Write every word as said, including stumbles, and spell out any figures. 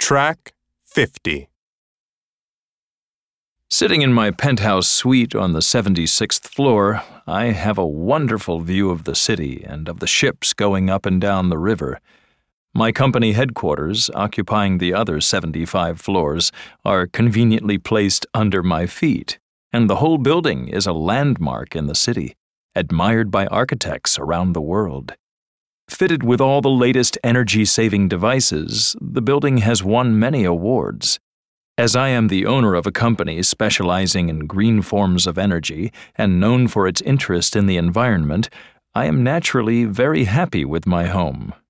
Track fifty. Sitting in my penthouse suite on the seventy-sixth floor, I have a wonderful view of the city and of the ships going up and down the river. My company headquarters, occupying the other seventy-five floors, are conveniently placed under my feet, and the whole building is a landmark in the city, admired by architects around the world. Fitted with all the latest energy-saving devices, the building has won many awards. As I am the owner of a company specializing in green forms of energy and known for its interest in the environment, I am naturally very happy with my home.